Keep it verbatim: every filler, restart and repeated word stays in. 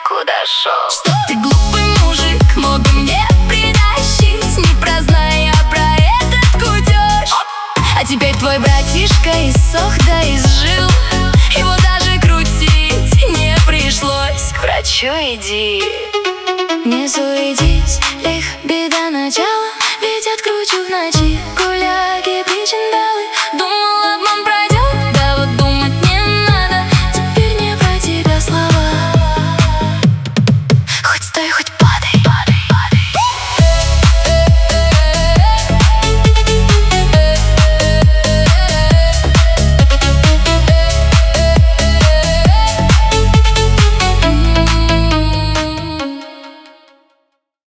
куда шел. Что ты, глупый мужик, мог бы мне притащить, не прозная про этот кутеж. А теперь твой братишка иссох да изжил, его даже крутить не пришлось. К врачу иди. Не суетись, их беда начала, ведь откручу в ночи гуляки причин да.